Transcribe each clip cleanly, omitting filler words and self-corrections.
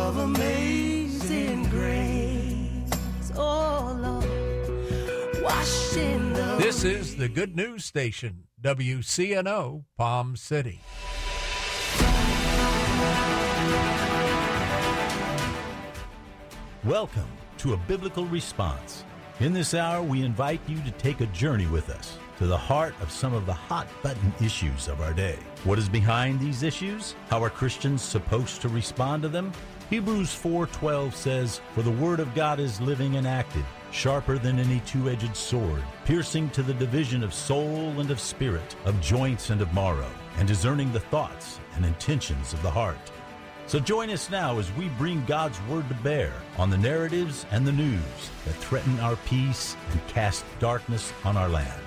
of amazing grace. Oh, Lord, washed in the This is the Good News Station, WCNO, Palm City. Welcome to A Biblical Response. In this hour, we invite you to take a journey with us to the heart of some of the hot-button issues of our day. What is behind these issues? How are Christians supposed to respond to them? Hebrews 4:12 says, "For the word of God is living and active, sharper than any two-edged sword, piercing to the division of soul and of spirit, of joints and of marrow, and discerning the thoughts and intentions of the heart." So join us now as we bring God's word to bear on the narratives and the news that threaten our peace and cast darkness on our land.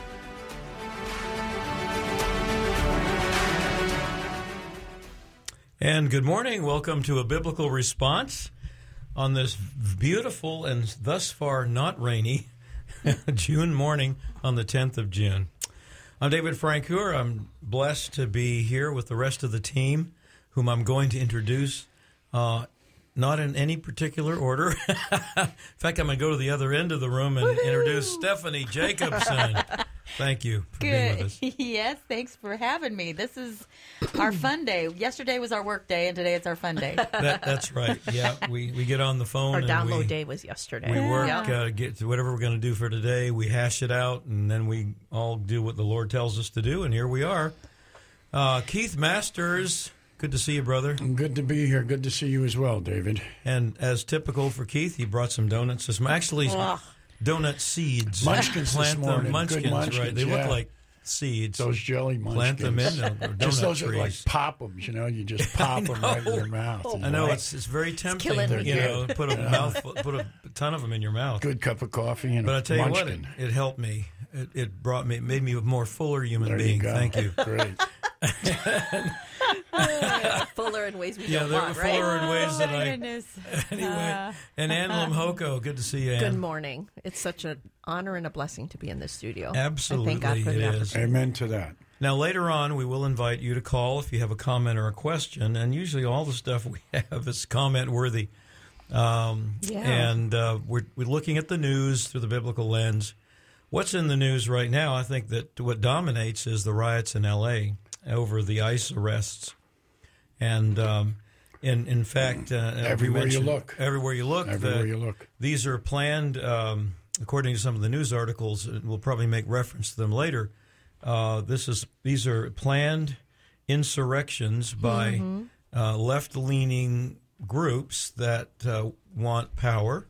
And good morning. Welcome to A Biblical Response on this beautiful and thus far not rainy June morning on the 10th of June. I'm David Francoeur. I'm blessed to be here with the rest of the team, whom I'm going to introduce, not in any particular order. In fact, I'm going to go to the other end of the room and introduce Stephanie Jacobson. Thank you for being with us. Yes, thanks for having me. This is our fun day. Yesterday was our work day, and today it's our fun day. That's right. Yeah, we get on the phone. Our download day was yesterday. We work, get to whatever we're going to do for today. We hash it out, and then we all do what the Lord tells us to do, and here we are. Keith Masters, good to see you, brother. Good to be here. Good to see you as well, David. And as typical for Keith, he brought some donuts. Actually, donut seeds. Munchkins this morning. Munchkins, Good munchkins, right. They look like seeds. Those jelly munchkins. Plant them in donut just those trees. are like pop-ums, you just pop them right in your mouth. I know, it's very tempting, put a ton of them in your mouth. Good cup of coffee and but I tell you munchkin. what, it helped me. It made me a more fuller human being. Thank you. Great. Fuller in ways we don't want, right? fuller in ways that I... Goodness. Anyway, and Ann Limhoko, good to see you, Ann. Good morning. It's such an honor and a blessing to be in this studio. Absolutely, thank God for the opportunity. Amen to that. Now, later on, we will invite you to call if you have a comment or a question, and usually all the stuff we have is comment-worthy. And we're looking at the news through the biblical lens. What's in the news right now, I think that what dominates is the riots in L.A. over the ICE arrests. And in fact, everywhere you look, these are planned, according to some of the news articles. We'll probably make reference to them later. These are planned insurrections by left-leaning groups that want power,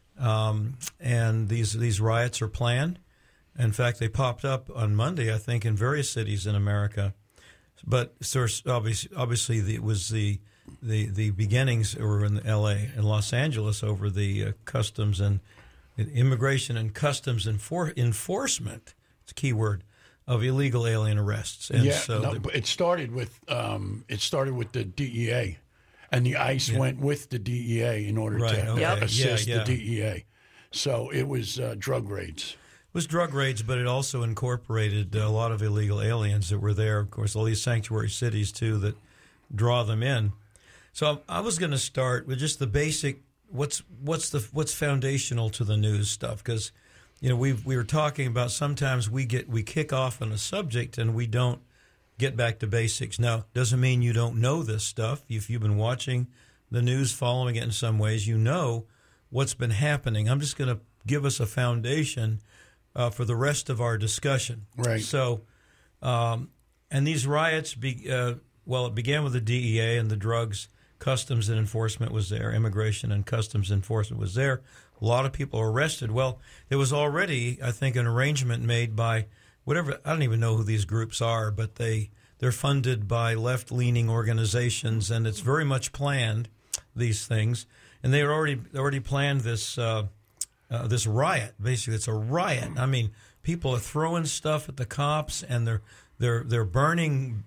and these riots are planned. In fact, they popped up on Monday, I think, in various cities in America. But obviously, it was the beginnings were in L.A. and Los Angeles over the customs and immigration and customs enforcement. It's a key word of illegal alien arrests. And it started with the DEA, and the ICE went with the DEA in order to assist the DEA. So it was drug raids. It was drug raids, but it also incorporated a lot of illegal aliens that were there. Of course, all these sanctuary cities, too, that draw them in. So I was going to start with just the basic, what's foundational to the news stuff, because we were talking about sometimes we kick off on a subject and we don't get back to basics. Now, doesn't mean you don't know this stuff. If you've been watching the news, following it in some ways, you know what's been happening. I'm just going to give us a foundation for the rest of our discussion. Right. So, and these riots, it began with the DEA and the drugs. Customs and enforcement was there. Immigration and customs enforcement was there. A lot of people were arrested. Well, there was already, I think, an arrangement made by whatever. I don't even know who these groups are, but they're funded by left-leaning organizations, and it's very much planned, these things. And they already planned this this riot. Basically, it's a riot. I mean, people are throwing stuff at the cops, and they're burning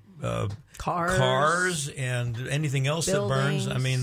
cars and anything else buildings. that burns. I mean,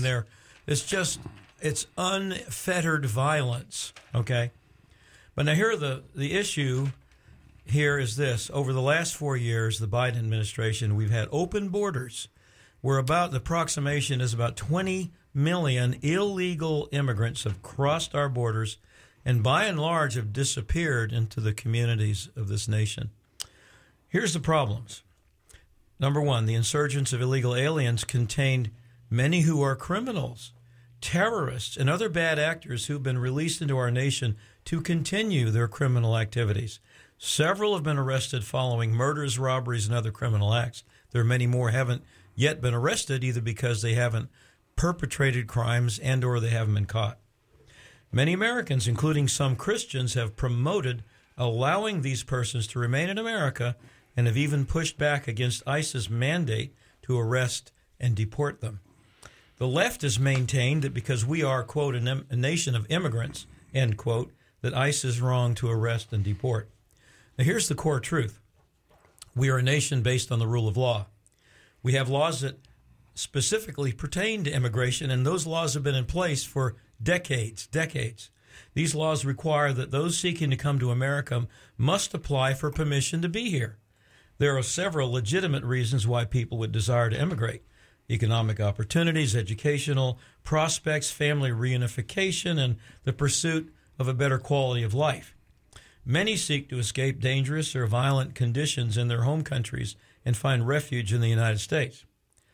it's unfettered violence. Okay, but now here the issue here is this: over the last 4 years, the Biden administration, we've had open borders. The approximation is about 20 million illegal immigrants have crossed our borders and by and large have disappeared into the communities of this nation. Here's the problems. Number one, the insurgents of illegal aliens contained many who are criminals, terrorists, and other bad actors who've been released into our nation to continue their criminal activities. Several have been arrested following murders, robberies, and other criminal acts. There are many more haven't yet been arrested, either because they haven't perpetrated crimes and or they haven't been caught. Many Americans, including some Christians, have promoted allowing these persons to remain in America and have even pushed back against ICE's mandate to arrest and deport them. The left has maintained that because we are, quote, a nation of immigrants, end quote, that ICE is wrong to arrest and deport. Now, here's the core truth. We are a nation based on the rule of law. We have laws that specifically pertain to immigration, and those laws have been in place for decades. These laws require that those seeking to come to America must apply for permission to be here. There are several legitimate reasons why people would desire to immigrate: economic opportunities, educational prospects, family reunification, and the pursuit of a better quality of life. Many seek to escape dangerous or violent conditions in their home countries and find refuge in the United States.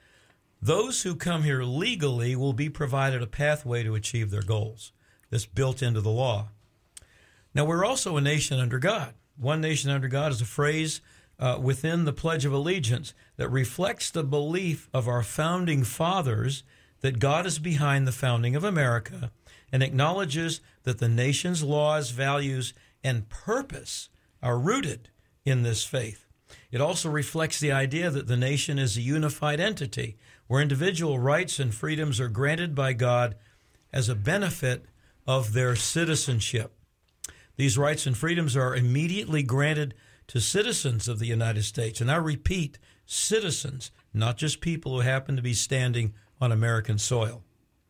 Those who come here legally will be provided a pathway to achieve their goals. That's built into the law. Now, we're also a nation under God. One nation under God is a phrase within the Pledge of Allegiance that reflects the belief of our founding fathers that God is behind the founding of America and acknowledges that the nation's laws, values, and purpose are rooted in this faith. It also reflects the idea that the nation is a unified entity where individual rights and freedoms are granted by God as a benefit of their citizenship. These rights and freedoms are immediately granted to citizens of the United States. And I repeat, citizens, not just people who happen to be standing on American soil.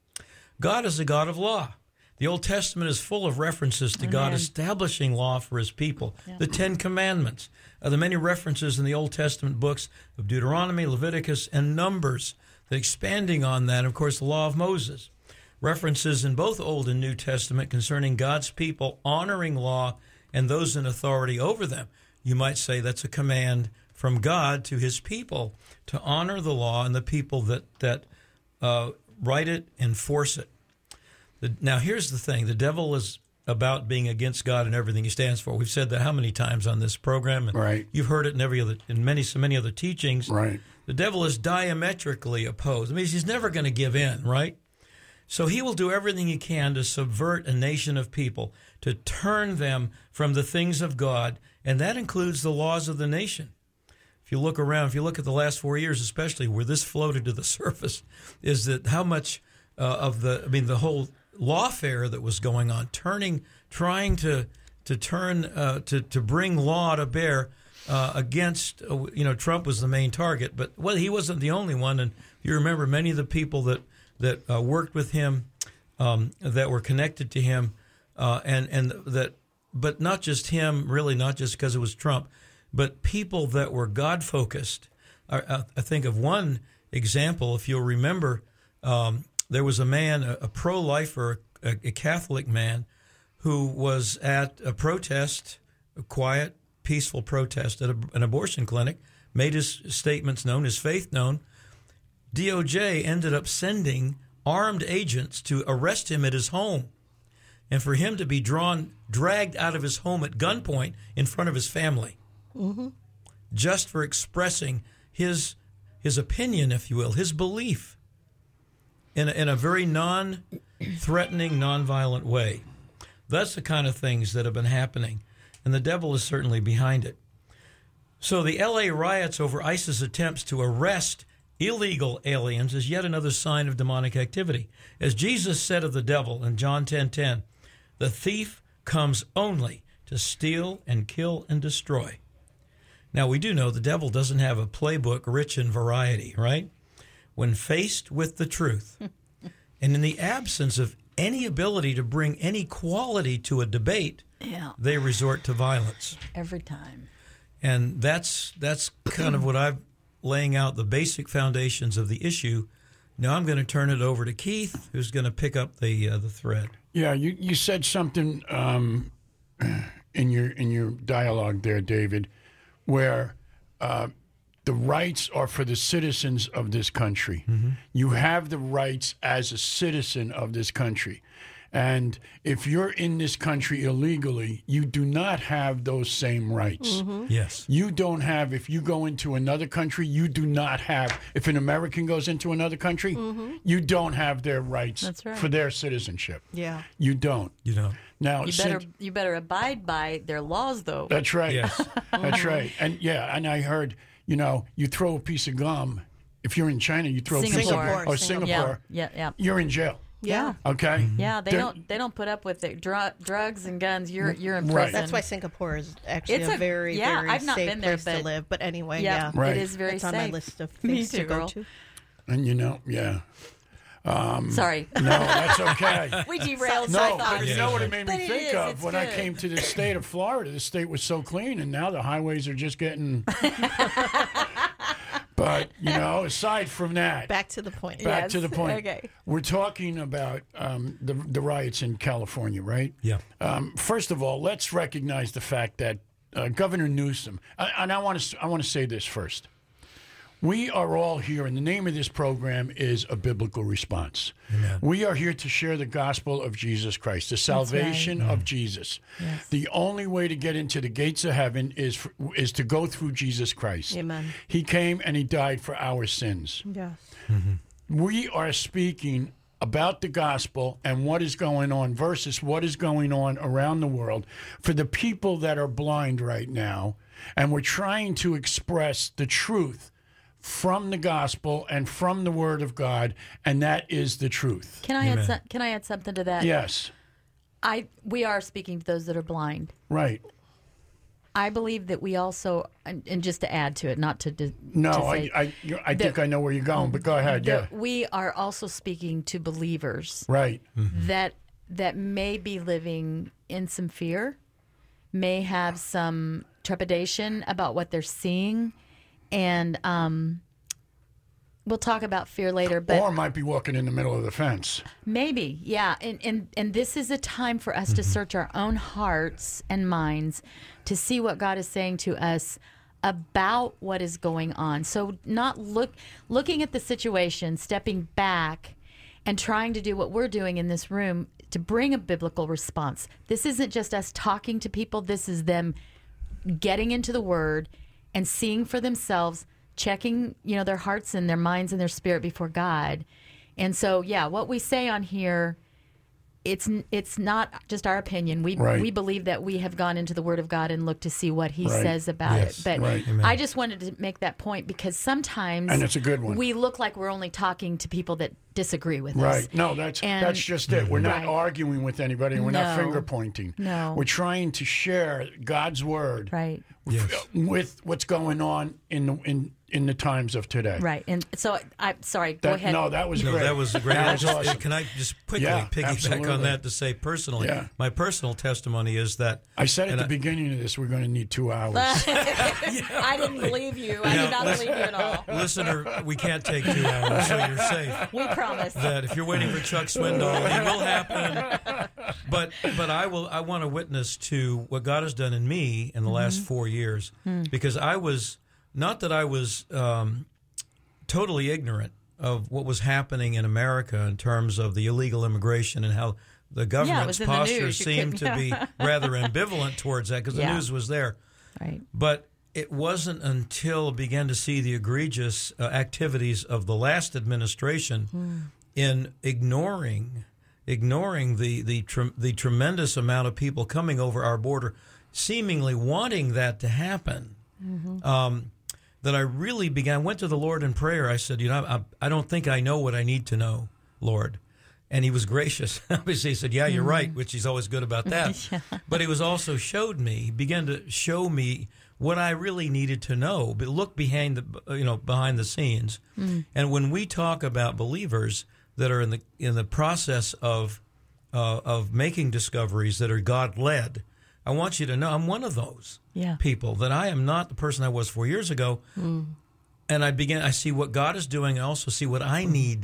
God is a God of law. The Old Testament is full of references to God establishing law for his people. Yeah. The Ten Commandments, the many references in the Old Testament books of Deuteronomy, Leviticus, and Numbers, expanding on that, of course, the law of Moses. References in both Old and New Testament concerning God's people honoring law and those in authority over them. You might say that's a command from God to his people to honor the law and the people that write it, enforce it. Now, here's the thing. The devil is about being against God and everything he stands for. We've said that how many times on this program? And right. You've heard it in so many other teachings. Right. The devil is diametrically opposed. I mean, he's never going to give in, right? So he will do everything he can to subvert a nation of people, to turn them from the things of God, and that includes the laws of the nation. If you look around, if you look at the last 4 years, especially where this floated to the surface, is that how much the whole lawfare that was going on, trying to bring law to bear against, Trump was the main target, but he wasn't the only one. And you remember many of the people that worked with him, that were connected to him, but not just him, really not just because it was Trump, but people that were God-focused. I think of one example, if you'll remember, there was a man, a pro-lifer, a Catholic man, who was at a protest, a quiet, peaceful protest at an abortion clinic, made his statements known, his faith known. DOJ ended up sending armed agents to arrest him at his home and for him to be dragged out of his home at gunpoint in front of his family, just for expressing his opinion, if you will, his belief in a very non-threatening, non-violent way. That's the kind of things that have been happening, and the devil is certainly behind it. So the L.A. riots over ISIS's attempts to arrest illegal aliens is yet another sign of demonic activity. As Jesus said of the devil in John 10:10, the thief comes only to steal and kill and destroy. Now, we do know the devil doesn't have a playbook rich in variety, right? When faced with the truth, and in the absence of any ability to bring any quality to a debate, they resort to violence. Every time. And that's kind of what I'm laying out, the basic foundations of the issue Now I'm going to turn it over to Keith, who's going to pick up the thread. Yeah, you said something in your dialogue there, David, where the rights are for the citizens of this country. Mm-hmm. You have the rights as a citizen of this country. And if you're in this country illegally, you do not have those same rights. Mm-hmm. Yes. You don't have, if you go into another country, you do not have, if an American goes into another country, mm-hmm. you don't have their rights for their citizenship. Yeah. You don't. You don't. Now, you better abide by their laws, though. That's right. Yes. That's right. And and I heard, you throw a piece of gum. If you're in China, you throw a piece of Singapore. Yeah. You're in jail. Yeah. Okay. Yeah, they don't put up with it. Drugs and guns. You're in prison. Right. That's why Singapore is actually a very very I've not safe been there, place to live. But anyway, right. it is very it's safe. on my list of things to go to. And Sorry. No, that's okay. We derailed. No, so but you know what it made me think of when I came to the state of Florida. The state was so clean, and now the highways are just getting. But, aside from that. Back to the point. Back to the point. Okay. We're talking about the riots in California, right? Yeah. First of all, let's recognize the fact that Governor Newsom, and I want to say this first. We are all here, and the name of this program is A Biblical Response. Amen. We are here to share the gospel of Jesus Christ, the salvation of Jesus. Yes. The only way to get into the gates of heaven is to go through Jesus Christ. Amen. He came and he died for our sins. Yes. Mm-hmm. We are speaking about the gospel and what is going on versus what is going on around the world for the people that are blind right now. And we're trying to express the truth from the gospel and from the word of God, and that is the truth. Can I add something to that? Yes. We are speaking to those that are blind. Right. I believe that we also, and just to add to it, not to no, to say, I think I know where you're going, but go ahead. Yeah. We are also speaking to believers, right? Mm-hmm. That may be living in some fear, may have some trepidation about what they're seeing. And we'll talk about fear later, but or might be walking in the middle of the fence. Maybe, yeah. And this is a time for us to search our own hearts and minds to see what God is saying to us about what is going on. So not looking at the situation, stepping back, and trying to do what we're doing in this room to bring a biblical response. This isn't just us talking to people. This is them getting into the Word and seeing for themselves, checking, their hearts and their minds and their spirit before God. And so, what we say on here, it's not just our opinion. We believe that we have gone into the Word of God and looked to see what He says about it. But I just wanted to make that point because sometimes, and it's a good one, we look like we're only talking to people that disagree with us. Right. No, that's just it. We're not arguing with anybody. We're not finger pointing. No. We're trying to share God's Word with what's going on in the times of today. Right. And so, I'm sorry, go ahead. No, that was great. That was a great awesome. Can I just quickly piggyback on that to say personally, my personal testimony is that... I said at the beginning of this, we're going to need 2 hours. I didn't believe you. I did not believe you at all. Listener, we can't take 2 hours, so you're safe. We promise. That if you're waiting for Chuck Swindoll, it will happen. But I want to witness to what God has done in me in the last 4 years, because I was... Not that I was totally ignorant of what was happening in America in terms of the illegal immigration and how the government's posture seemed to be rather ambivalent towards that because the news was there. Right. But it wasn't until I began to see the egregious activities of the last administration in ignoring the tremendous amount of people coming over our border, seemingly wanting that to happen. That I really went to the Lord in prayer. I said, I don't think I know what I need to know, Lord. And He was gracious. Obviously, He said, you're right, which He's always good about that. But He was also He began to show me what I really needed to know, but look behind the scenes. And when we talk about believers that are in the process of making discoveries that are God-led, I want you to know I'm one of those people, that I am not the person I was 4 years ago. And I see what God is doing. I also see what I need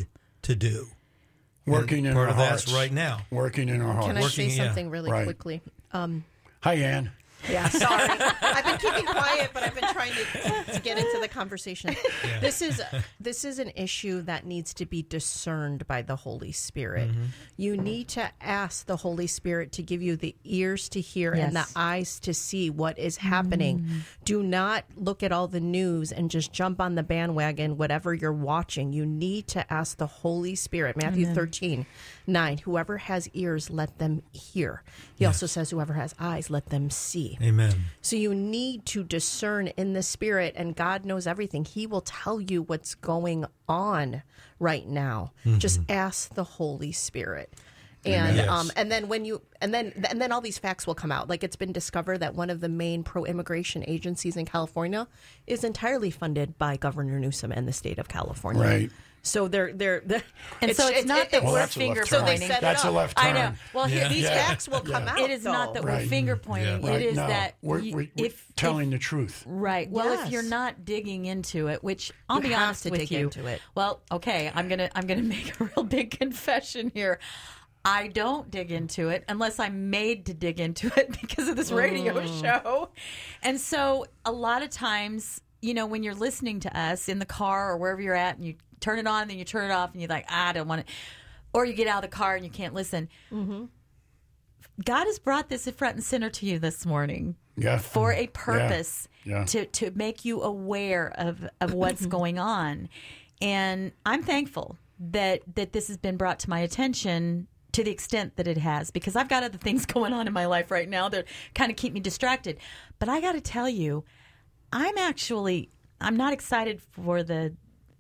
to do. Working in part our of hearts. that's right now. Working in our hearts. Can I say yeah. something really Right. quickly? Hi, Ann. Yeah, sorry. I've been keeping quiet, but I've been trying to get into the conversation. Yeah. This is an issue that needs to be discerned by the Holy Spirit. You need to ask the Holy Spirit to give you the ears to hear and the Yes. eyes to see what is happening. Do not look at all the news and just jump on the bandwagon, whatever you're watching. You need to ask the Holy Spirit. Matthew 13:9. Whoever has ears, let them hear. He also says, whoever has eyes, let them see. Amen. So you need to discern in the Spirit, and God knows everything. He will tell you what's going on right now. Just ask the Holy Spirit. And Yes. and then and then all these facts will come out. Like, it's been discovered that one of the main pro-immigration agencies in California is entirely funded by Governor Newsom and the state of California. Right. So they're And so it's not that Well, we're that's a left finger turn. so they pointing. set it That's a up. left I turn. know. Well, here, These facts will come out. it is not that though. we're Right. finger pointing. Yeah. It is no, that we're if telling the truth. Right. Well, if Yes. you're not digging into it, which I'll You be have honest to with dig you. into it. Well, okay, I'm gonna make a real big confession here. I don't dig into it unless I'm made to dig into it because of this radio show. And so a lot of times, when you're listening to us in the car or wherever you're at and you turn it on and then you turn it off and you're like, I don't want to, or you get out of the car and you can't listen. God has brought this front and center to you this morning. Yeah. For a purpose, Yeah. to make you aware of what's going on. And I'm thankful that this has been brought to my attention to the extent that it has, because I've got other things going on in my life right now that kind of keep me distracted. But I got to tell you, I'm not excited for the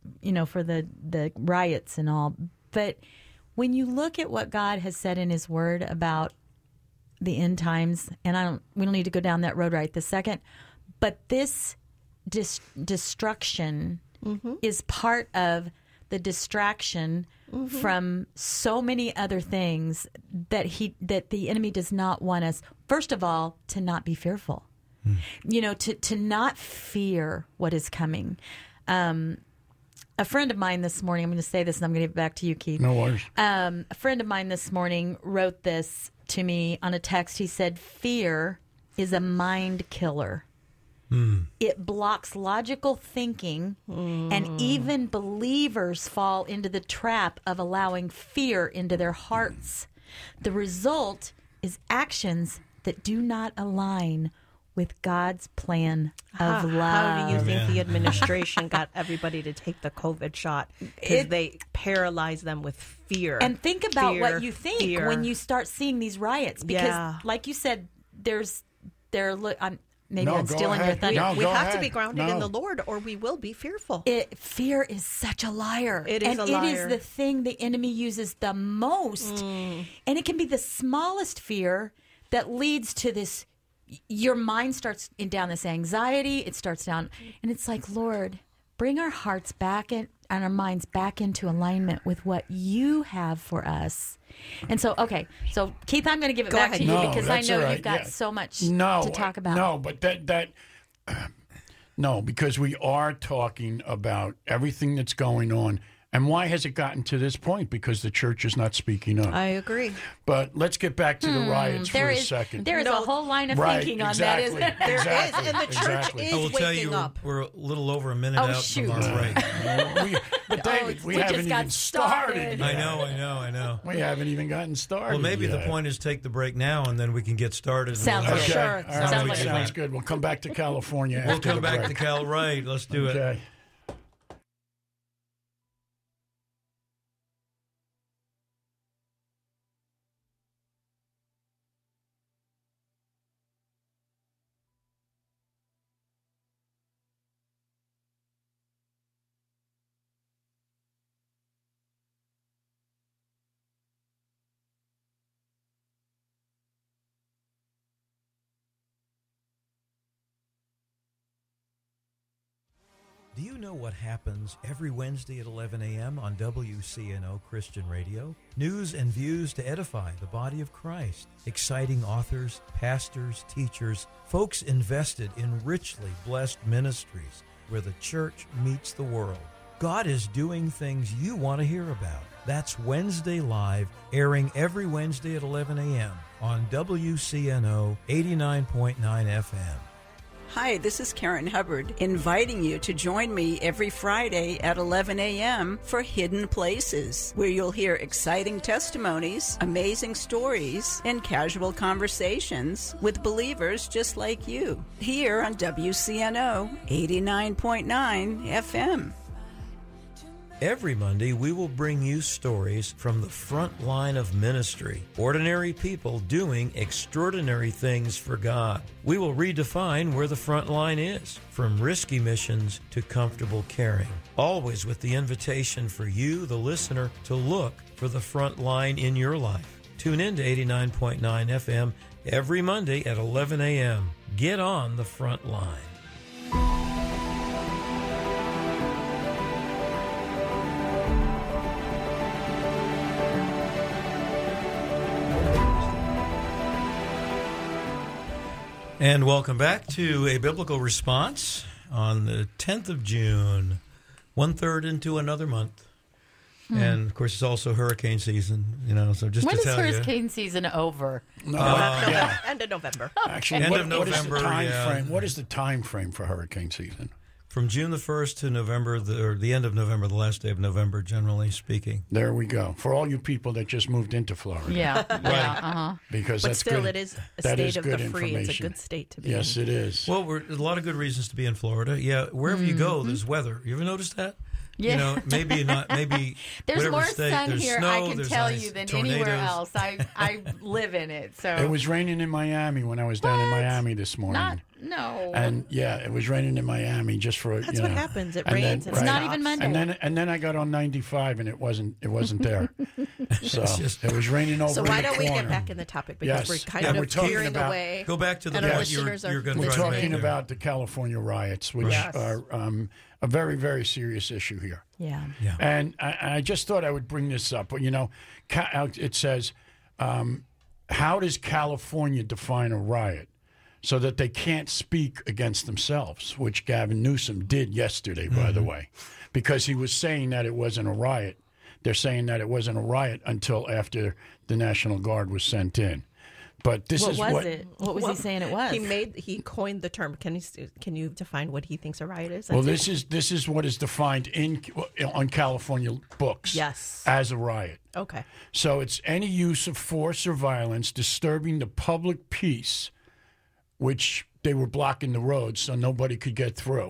riots and all. But when you look at what God has said in His Word about the end times, and we don't need to go down that road right this second, but this destruction is part of the distraction from so many other things that the enemy does not want us, first of all, to not be fearful, to not fear what is coming. A friend of mine this morning, I'm going to say this and I'm going to give it back to you, Keith. No worries. A friend of mine this morning wrote this to me on a text. He said, fear is a mind killer. It blocks logical thinking, and even believers fall into the trap of allowing fear into their hearts. The result is actions that do not align with God's plan of love. How do you think the administration got everybody to take the COVID shot? Because they paralyze them with fear. And think about Fear, what you think fear. when you start seeing these riots. Because, like you said, maybe I'm go stealing your ahead. thunder. No, we go have to ahead. be grounded No. in the Lord, or we will be fearful. Fear is such a liar. It is and a it is liar. the thing the enemy uses the most. And it can be the smallest fear that leads to this. Your mind starts down this anxiety. It starts down. And it's like, Lord, bring our hearts back and our minds back into alignment with what you have for us. And so, okay. So, Keith, I'm going to give it back ahead. to you No, because I that's know all right. you've got Yeah. so much to talk about. No, but no, because we are talking about everything that's going on. And why has it gotten to this point? Because the church is not speaking up. I agree. But let's get back to the riots for a second. There is a whole line of Right, thinking on exactly. that, isn't there? There Exactly, is, and the church exactly. is I will tell waking you, up. we're a little over a minute Oh, out shoot. from our break. But David, we we haven't just got even started. started. I know. We haven't even gotten started. Well, maybe the yet. point is take the break now, and then we can get started. and Sounds we'll good. have- Okay. Sure. All right. Sounds like a Sounds plan. good. We'll come back to California We'll after come the back break. to Cal. Right, let's do it. Okay. Do you know what happens every Wednesday at 11 a.m. on WCNO Christian Radio? News and views to edify the body of Christ. Exciting authors, pastors, teachers, folks invested in richly blessed ministries where the church meets the world. God is doing things you want to hear about. That's Wednesday Live, airing every Wednesday at 11 a.m. on WCNO 89.9 FM. Hi, this is Karen Hubbard, inviting you to join me every Friday at 11 a.m. for Hidden Places, where you'll hear exciting testimonies, amazing stories, and casual conversations with believers just like you, here on WCNO 89.9 FM. Every Monday, we will bring you stories from the front line of ministry, ordinary people doing extraordinary things for God. We will redefine where the front line is, from risky missions to comfortable caring, always with the invitation for you, the listener, to look for the front line in your life. Tune in to 89.9 FM every Monday at 11 a.m. Get on the front line. And welcome back to A Biblical Response on the 10th of June, 1/3 into another month. And, of course, it's also hurricane season, so just when to is tell you. hurricane season over? End of November. Actually, End what of is the November, time yeah. frame? What is the time frame for hurricane season? From June the 1st to November, or the end of November, the last day of November, generally speaking. There we go. For all you people that just moved into Florida. Yeah. Because But that's still, good. it is a That state is of good the free. It's a information. good state to be Yes, in. it is. Well, there's a lot of good reasons to be in Florida. Yeah, wherever you go, there's weather. You ever noticed that? Yeah. Maybe not. Maybe There's whatever more state, sun there's here, snow, I can there's tell ice, you, than tornadoes. anywhere else. I live in it. So It was raining in Miami when I was down in What? Miami this morning. no. And yeah, it was raining in Miami just for That's what happens. It and rains. then- and It's not stops. even Monday. And then I got on 95 and it wasn't there. So it was raining over. So in why the don't we corner. get back in the topic because Yes. we're kind Yeah, of we're talking veering about- away. Go back to the And our point listeners are you're going to We're try to talking make there. about the California riots, which Yes. are a very, very serious issue here. Yeah. And I just thought I would bring this up. It says, how does California define a riot? So that they can't speak against themselves, which Gavin Newsom did yesterday, by the way, because he was saying that it wasn't a riot. They're saying that it wasn't a riot until after the National Guard was sent in. But this what is was what it? What was he saying it was? He coined the term. Can you define what he thinks a riot is? Well, That's this is what is defined on California books Yes. as a riot. it. Okay. So it's any use of force or violence disturbing the public peace, which they were blocking the roads so nobody could get through,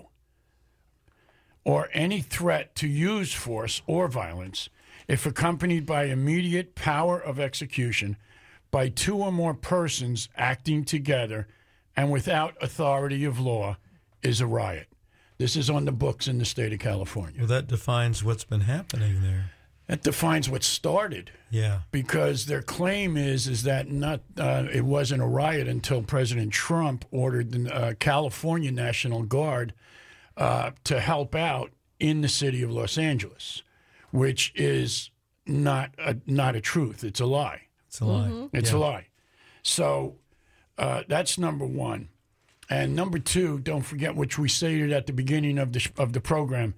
or any threat to use force or violence if accompanied by immediate power of execution by two or more persons acting together and without authority of law is a riot. This is on the books in the state of California. Well, that defines what's been happening there. That defines what started. Yeah. Because their claim is that it wasn't a riot until President Trump ordered the California National Guard to help out in the city of Los Angeles, which is not a truth. It's a lie. It's a lie. It's a lie. So that's number one. And number two, don't forget, which we stated at the beginning of the program,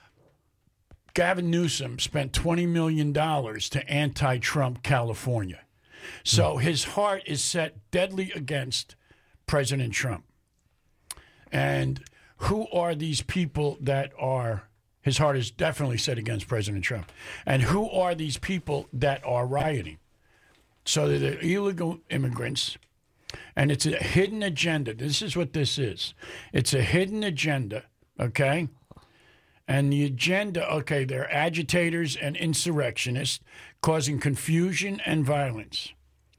Gavin Newsom spent $20 million to anti-Trump California. So his heart is set deadly against President Trump. And who are these people that are, his heart is definitely set against President Trump. And who are these people that are rioting? So they're illegal immigrants, and it's a hidden agenda. This is what this is. It's a hidden agenda, okay? And the agenda, okay, they're agitators and insurrectionists causing confusion and violence.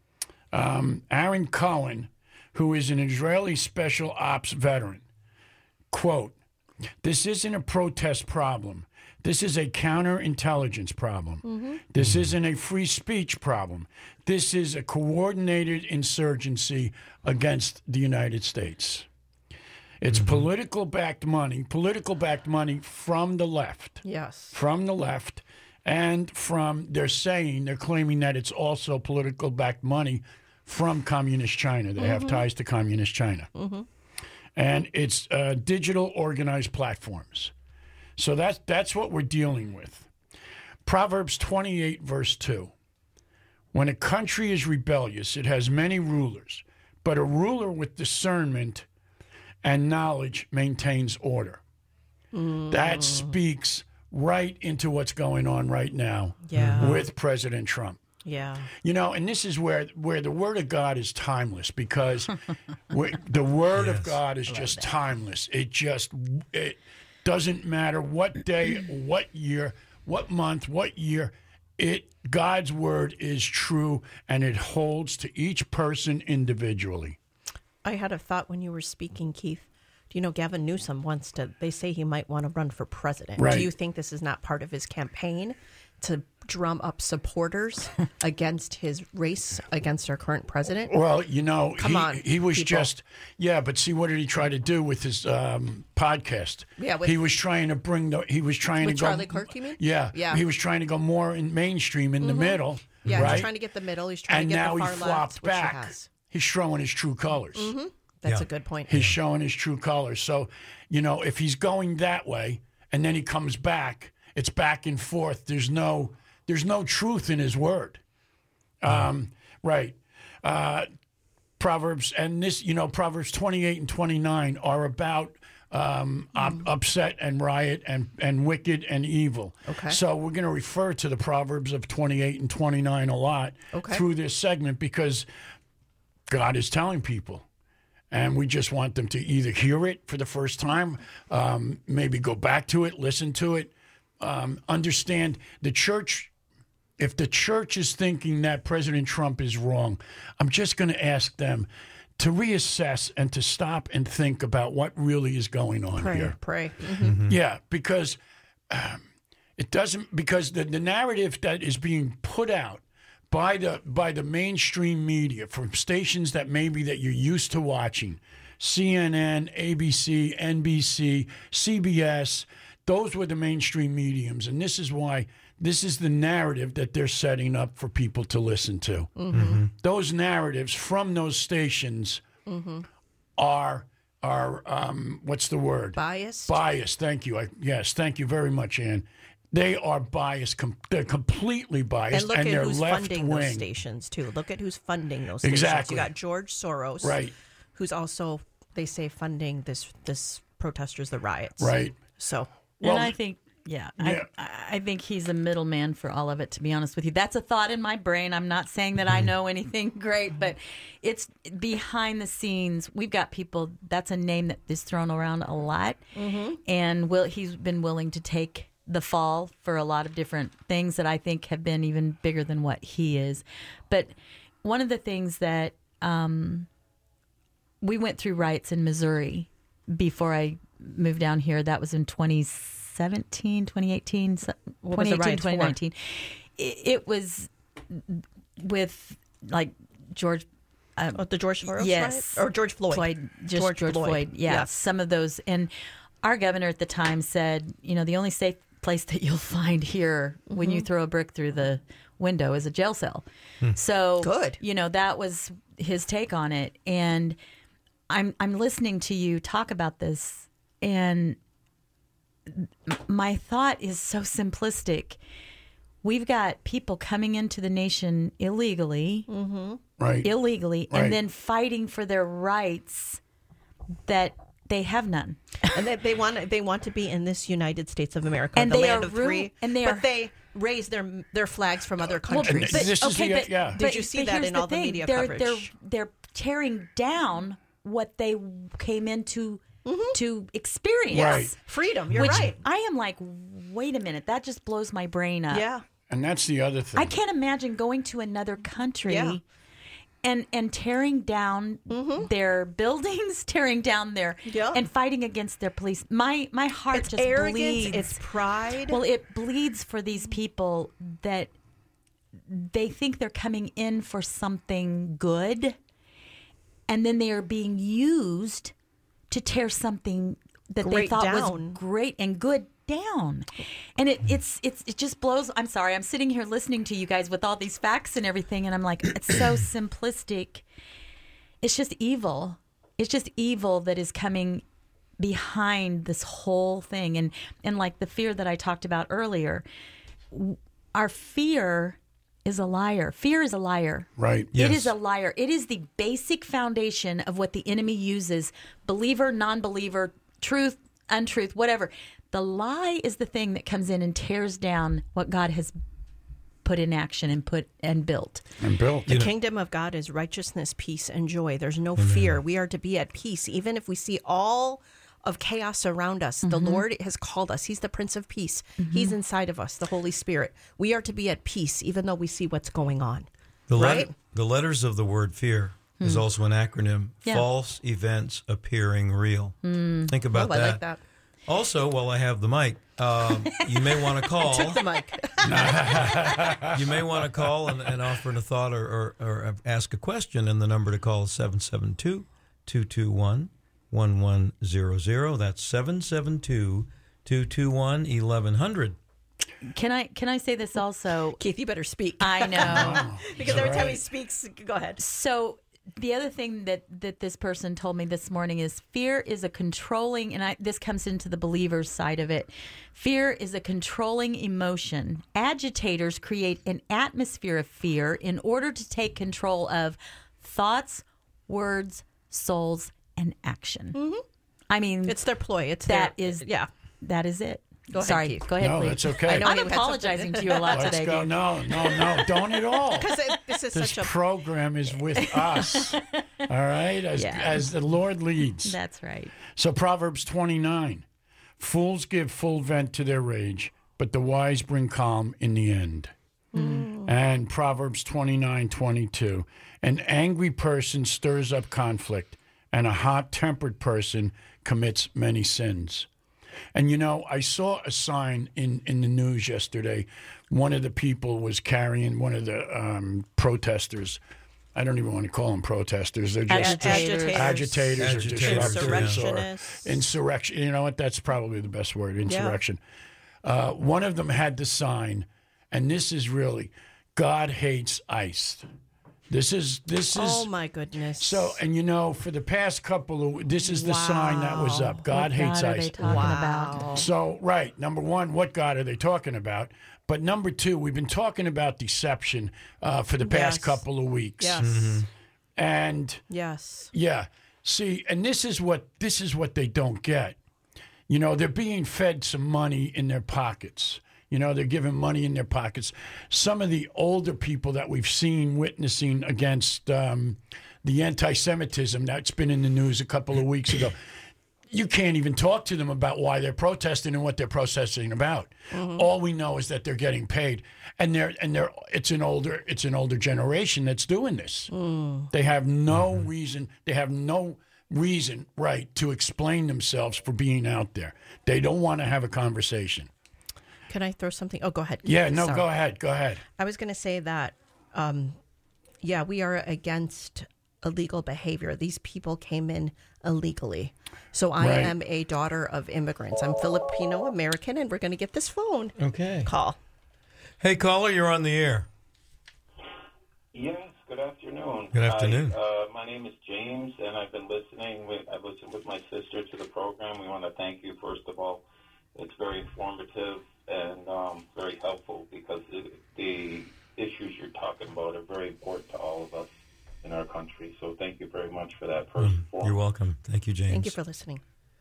Aaron Cohen, who is an Israeli special ops veteran, quote, "This isn't a protest problem. This is a counterintelligence problem. This isn't a free speech problem. This is a coordinated insurgency against the United States. It's political-backed money from the left. Yes. From the left, and they're claiming that it's also political-backed money from Communist China. They have ties to Communist China. And it's digital organized platforms. So that's what we're dealing with. Proverbs 28, verse 2. When a country is rebellious, it has many rulers, but a ruler with discernment and knowledge maintains order. That speaks right into what's going on right now with President Trump. Yeah. You know, and this is where the Word of God is timeless, because the Word of God is just timeless. It doesn't matter what day, what year, what month, what year. God's Word is true, and it holds to each person individually. I had a thought when you were speaking, Keith. Do you know Gavin Newsom they say he might want to run for president. Right. Do you think this is not part of his campaign to drum up supporters against his race against our current president? Well, you know, he was people. but see, what did he try to do with his podcast? Yeah, he was trying to with Charlie Kirk, you mean? Yeah. He was trying to go more in mainstream, in the middle. Yeah, right? he's trying to get the middle. He's trying And to get now the he far flopped left, which he back. has. He's showing his true colors. That's a good point. He's showing his true colors. So, you know, if he's going that way and then he comes back, it's back and forth. There's no truth in his word. Right. Proverbs, and this, you know, Proverbs 28 and 29 are about upset and riot and wicked and evil. Okay. So we're going to refer to the Proverbs of 28 and 29 a lot through this segment, because God is telling people. And we just want them to either hear it for the first time, maybe go back to it, listen to it, understand the church. If the church is thinking that President Trump is wrong, I'm just going to ask them to reassess and to stop and think about what really is going on here. Pray. Yeah, because it doesn't, because the narrative that is being put out by the mainstream media from stations that maybe that you're used to watching, CNN, ABC, NBC, CBS, those were the mainstream mediums, and this is why this is the narrative that they're setting up for people to listen to. Those narratives from those stations are what's the word? Biased. Biased. Thank you. Yes, thank you very much, Ann. They are biased. They're completely biased, And look and at they're who's left funding those wing. stations, too. Look at who's funding those stations. Exactly. You got George Soros, Right. who's also, they say, funding this protesters, the riots. Right. So, And I think, I think he's a middleman for all of it, to be honest with you. That's a thought in my brain. I'm not saying that I know anything great, but it's behind the scenes. We've got people, that's a name that is thrown around a lot. And he's been willing to take the fall for a lot of different things that I think have been even bigger than what he is. But one of the things that we went through riots in Missouri before I moved down here. That was in 2017, 2018, 2019. It was with like George. The George Soros yes, riot? Or George Floyd. George Floyd. Yeah, some of those. And our governor at the time said, you know, the only safe place that you'll find here when you throw a brick through the window is a jail cell. So good. You know, that was his take on it. And I'm listening to you talk about this, and my thought is so simplistic. We've got people coming into the nation illegally, Right. and then fighting for their rights that they have none. And they want to be in this United States of America, And the they land are of free. and they but are- they raise their flags from other and countries. this is the- Did you see that here's in all the thing. media they're, coverage? They're tearing down what they came into to experience. Right. Freedom. You're Which right. I am like, wait a minute, that just blows my brain up. Yeah. And that's the other thing. I can't imagine going to another country Yeah. and tearing down their buildings, tearing down their Yeah. and fighting against their police. My heart It's just arrogance. bleeds. It's pride. Well, it bleeds for these people that they think they're coming in for something good, and then they are being used to tear something that they Great thought was down. great and good down. And it just blows. I'm sorry. I'm sitting here listening to you guys with all these facts and everything, and I'm like, it's so simplistic. It's just evil. It's just evil that is coming behind this whole thing. And like the fear that I talked about earlier, our fear is a liar. Fear is a liar. Right. Yes. It is a liar. It is the basic foundation of what the enemy uses, believer, non-believer, truth, untruth, whatever. The lie is the thing that comes in and tears down what God has put in action and built. The kingdom of God is righteousness, peace, and joy. There's no fear. We are to be at peace, even if we see all of chaos around us. The Lord has called us. He's the Prince of Peace. He's inside of us, the Holy Spirit. We are to be at peace, even though we see what's going on. The right? The letters of the word fear is also an acronym. Yeah. False events appearing real. Think about I that. like that. Also, while I have the mic, you may want to call. Took the mic. You may want to call and offer a thought or ask a question, and the number to call is 772-221-1100. That's 772-221-1100. Can I say this also? Keith, you better speak. I know. Because every time he speaks, go ahead. So the other thing that this person told me this morning is fear is a controlling, and this comes into the believer's side of it. Fear is a controlling emotion. Agitators create an atmosphere of fear in order to take control of thoughts, words, souls, and action. I mean, It's their ploy. that is yeah. That is it. Go ahead, Sorry, Keith. go ahead, No, please. that's okay. I know I'm you had apologizing to you a lot Let's today. go. Dave. No, don't at all. Because this is This such a program is with us. All right? As the Lord leads. That's right. So Proverbs 29. Fools give full vent to their rage, but the wise bring calm in the end. And Proverbs 29:22. An angry person stirs up conflict, and a hot-tempered person commits many sins. And, you know, I saw a sign in the news yesterday. One of the people was carrying one of the protesters. I don't even want to call them protesters. They're just agitators or disruptors or Insurrectionists. insurrection. You know what? That's probably the best word, insurrection. One of them had the sign, and this is really, God hates ICE. This is. Oh, my goodness. So, and you know, for the past couple of, this is the sign that was up. God What hates God are ICE. they talking about? So, right, number one, what God are they talking about? But number two, we've been talking about deception for the past Yes. couple of weeks. Yes. And Yes. yeah, see, and this is what they don't get. You know, they're being fed some money in their pockets. You know, they're giving money in their pockets. Some of the older people that we've seen witnessing against the anti-Semitism that's been in the news a couple of weeks ago, you can't even talk to them about why they're protesting and what they're protesting about. All we know is that they're getting paid, and it's an older generation that's doing this. They have no reason. They have no reason, right, to explain themselves for being out there. They don't want to have a conversation. Can I throw something? Oh, go ahead. Keith. Yeah, no, Sorry. go ahead. Go ahead. I was going to say that, we are against illegal behavior. These people came in illegally. So I Right. am a daughter of immigrants. I'm Filipino American, and we're going to get this phone Okay. call. Hey, caller, you're on the air. Yes, good afternoon. Good afternoon. My name is James, and I've been listening. I've listened with my sister to the program. We want to thank you, first of all. It's very informative and very helpful because the issues you're talking about are very important to all of us in our country. So thank you very much for that, first and foremost. You're welcome. Thank you, James. Thank you for listening.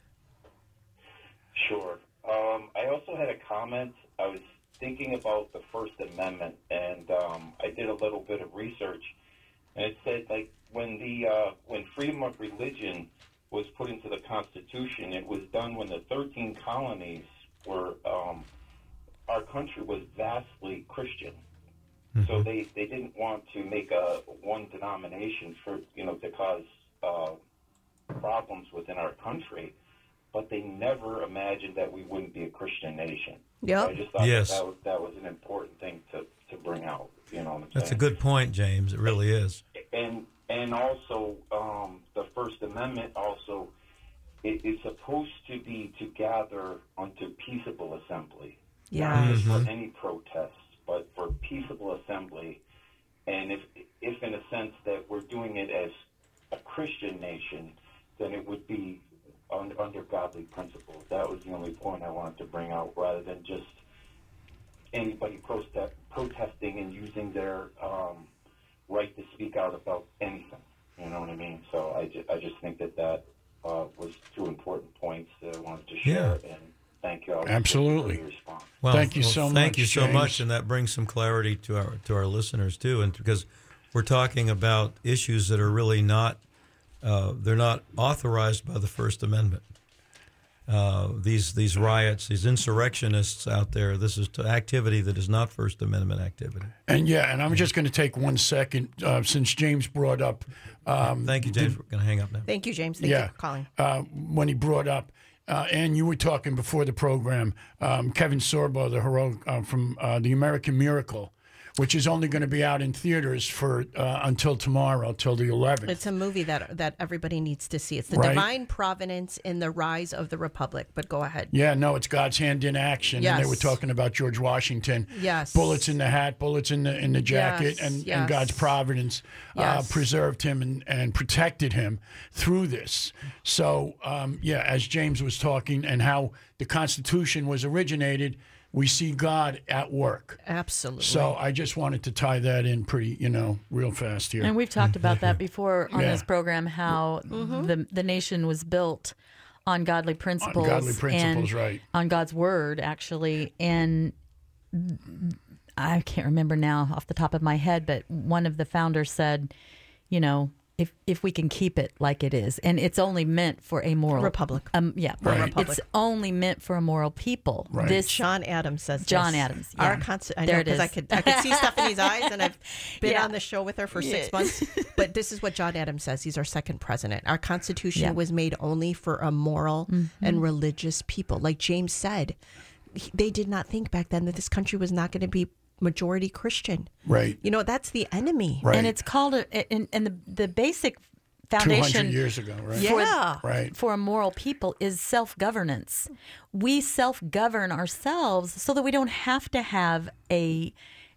Sure. I also had a comment. I was thinking about the First Amendment, and I did a little bit of research, and it said, like, when freedom of religion was put into the Constitution, it was done when the 13 colonies were, our country was vastly Christian. So they didn't want to make one denomination for, to cause problems within our country, but they never imagined that we wouldn't be a Christian nation. Yep. So I just thought Yes. that was an important thing to bring out. You know what I'm saying? That's a good point, James. It really is. And also, the First Amendment also it is supposed to be to gather unto peaceable assembly. Yeah. Not just for any protests, but for peaceable assembly. And if in a sense that we're doing it as a Christian nation, then it would be under godly principles. That was the only point I wanted to bring out, rather than just anybody protesting and using their right to speak out about anything. You know what I mean? So I just think that was two important points that I wanted to share. And thank you all. Absolutely. For your response. Well, thank you so much. Thank you so James. much, and that brings some clarity to our listeners too, and because we're talking about issues that are really not they're not authorized by the First Amendment. These riots, these insurrectionists out there, this is activity that is not First Amendment activity. And I'm just going to take 1 second since James brought up. Thank you, James. We're going to hang up now. Thank you, James. Thank you for calling. When he brought up, and you were talking before the program, Kevin Sorbo, the hero from The American Miracle, which is only going to be out in theaters for until tomorrow, till the 11th. It's a movie that everybody needs to see. It's the Right. divine providence in the rise of the republic. But go ahead. Yeah, no, it's God's hand in action. Yes. And they were talking about George Washington. Yes. Bullets in the hat, bullets in the jacket, Yes, and God's providence Yes. preserved him and protected him through this. So, as James was talking and how the Constitution was originated, we see God at work. Absolutely. So I just wanted to tie that in pretty, real fast here. And we've talked about that before on Yeah. this program, how the nation was built on godly principles. On godly principles, and right. on God's word, actually. And I can't remember now off the top of my head, but one of the founders said, if we can keep it like it is, and it's only meant for a moral republic. Yeah, Right. Republic. It's only meant for a moral people. Right. This John Adams says John this. Adams, Our yeah. I know, There it because is. I could see Stephanie's eyes, and I've been Yeah. on the show with her for 6 months. But this is what John Adams says. He's our second president. Our Constitution Yeah. was made only for a moral and religious people. Like James said, they did not think back then that this country was not going to be majority Christian. Right. That's the enemy. Right. and it's called and the basic 200 foundation years ago, right? Yeah. Right. for a moral people is self-governance. We self-govern ourselves so that we don't have to have a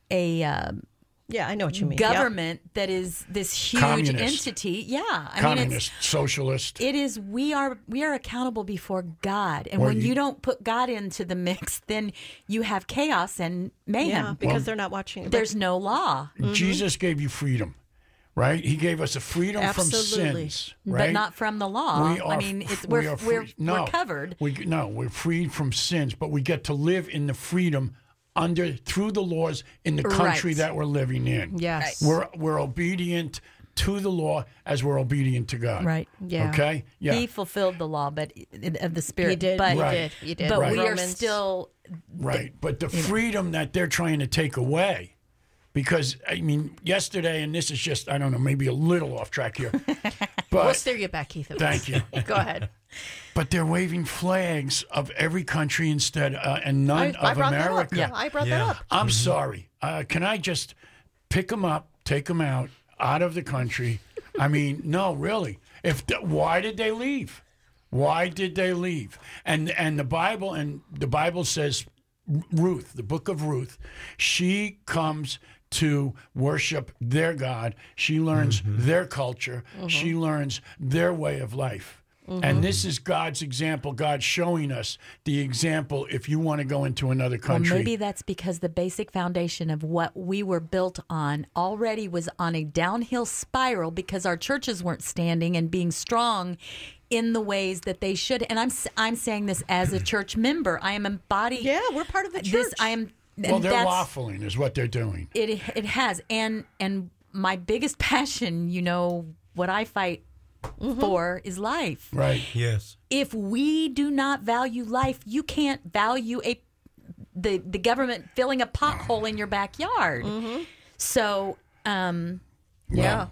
Yeah, I know what you mean. government that is this huge Communist. entity. Yeah, I mean, Communist, socialist. it is. We are accountable before God, and Or when you- you don't put God into the mix, then you have chaos and mayhem. Yeah, because they're not watching. There's no law, Jesus gave you freedom, right? He gave us a freedom Absolutely. from sins, right? but not from the law. We are I mean, f- it's, we we're are free- we're covered. We're freed from sins, but we get to live in the freedom through the laws in the country Right. that we're living in. Yes. We're obedient to the law as we're obedient to God. Right. Yeah. Okay. Yeah. He fulfilled the law, but of the spirit. He did. But, Right. He did. But Right. we are Romans. still. Right. But the freedom that they're trying to take away, because, I mean, yesterday, and this is just, I don't know, maybe a little off track here. But We'll steer you back, Keith. thank you. Go ahead. But they're waving flags of every country instead, and none I of brought that America. up. Yeah, I brought that up. I'm sorry. Can I just pick them up, take them out of the country? I mean, no, really. Why did they leave? Why did they leave? And the Bible says Ruth, the book of Ruth, she comes to worship their God. She learns their culture. She learns their way of life. And this is God's example. God's showing us the example if you want to go into another country. Well, maybe that's because the basic foundation of what we were built on already was on a downhill spiral because our churches weren't standing and being strong in the ways that they should. And I'm saying this as a church member. I am embodying. Yeah, we're part of the church. This I am. Well, and they're that's- waffling is what they're doing. It has, and my biggest passion, what I fight for is life. Right. Yes. If we do not value life, you can't value the government filling a pothole in your backyard. So, Yeah.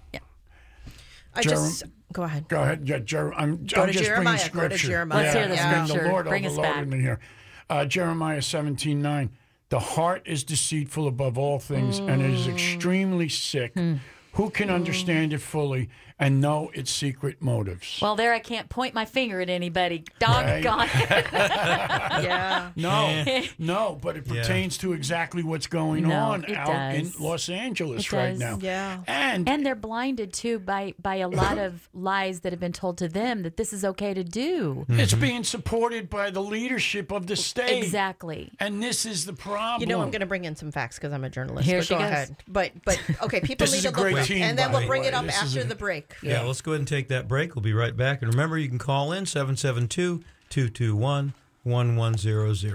I just go ahead. Go ahead. I'm to just bringing Jeremiah. scripture. Go to Jeremiah. Let's hear the and scripture. The Lord Bring us overloaded back. me here. Jeremiah 17:9. The heart is deceitful above all things and it is extremely sick. who can understand it fully and know its secret motives. Well, there I can't point my finger at anybody. Doggone it. Yeah. No, but it pertains to exactly what's going on out in Los Angeles right now. Yeah. And they're blinded too by a lot of lies that have been told to them that this is okay to do. It's being supported by the leadership of the state. Exactly. And this is the problem. You know, I'm going to bring in some facts because I'm a journalist. Here but she go goes. ahead. But okay, people This need is to a great look, team, and then by we'll the bring it way. up This is after a- the break. Yeah, let's go ahead and take that break. We'll be right back. And remember, you can call in 772-221-1100.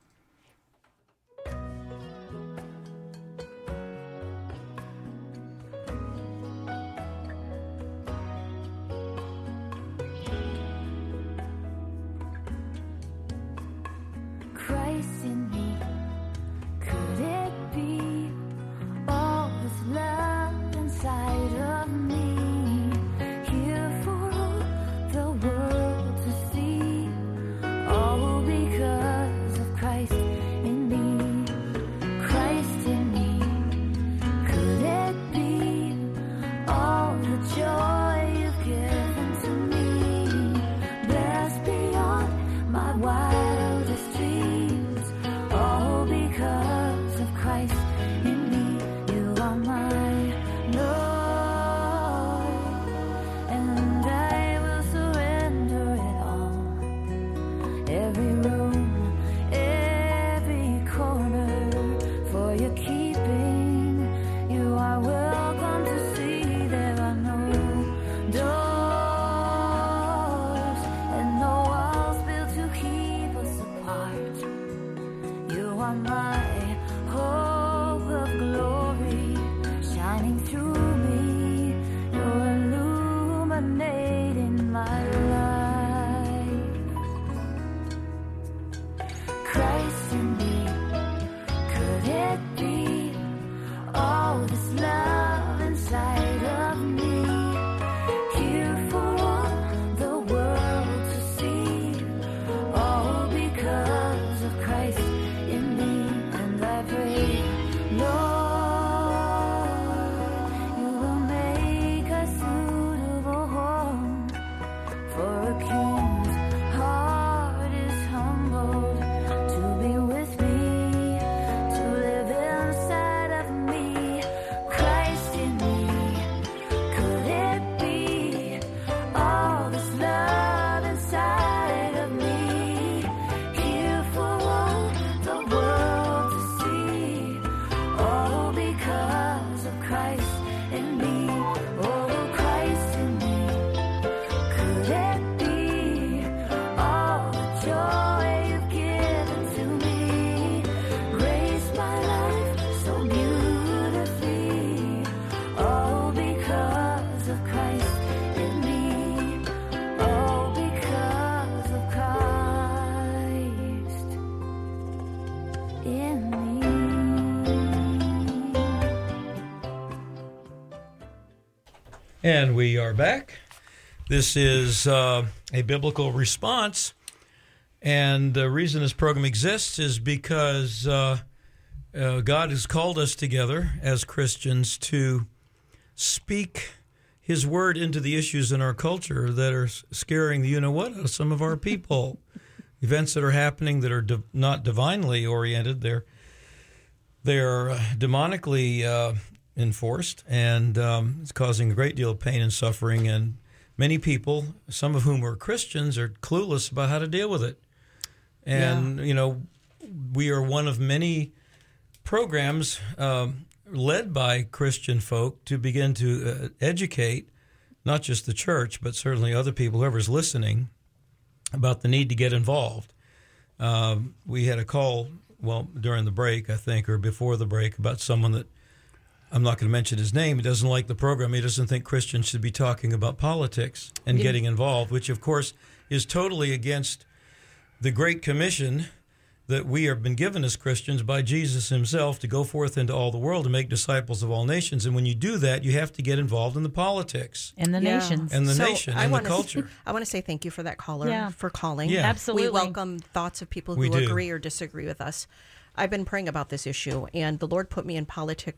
Christ in me, could it be all this love inside of me, here for all the world to see, all because of Christ in me, Christ in me, could it be all the joy you've given to me, blessed beyond my wildest dreams, all because of Christ in me. You are my Lord, and I will surrender it all. Every room, every corner, for your keeping. You are welcome to see. There are no doors and no walls built to keep us apart. You are my hope of glory, shining through me. You're illuminating my life. Christ in me, could it be all this love inside of me, here for all the world to see, all because of Christ in me? And I pray, Lord, you will make a suitable home for a king's heart is humbled to be with me, to live inside of me. Christ in me, could it be all this love inside of me, here for all the world to see, all because of Christ in me. Oh, Christ in me, could it be all the joy you've given to me, grace my life so beautifully, all because of Christ in me, all because of Christ in me. And we are back. This is a biblical response. And the reason this program exists is because God has called us together as Christians to speak His word into the issues in our culture that are scaring the you-know-what out of some of our people. Events that are happening that are not divinely oriented. They're demonically enforced, and it's causing a great deal of pain and suffering. And many people, some of whom are Christians, are clueless about how to deal with it. And, you know, we are one of many programs led by Christian folk to begin to educate not just the church, but certainly other people, whoever's listening, about the need to get involved. We had a call, well, during the break, I think, or before the break, about someone that, I'm not going to mention his name, he doesn't like the program. He doesn't think Christians should be talking about politics and getting involved, which, of course, is totally against the Great Commission that we have been given as Christians by Jesus himself to go forth into all the world and make disciples of all nations. And when you do that, you have to get involved in the politics. And the nations. And the So nation I and the wanna- culture. I want to say thank you for that caller for calling. Yeah. Absolutely. We welcome thoughts of people who We do. agree or disagree with us. I've been praying about this issue, and the Lord put me in politics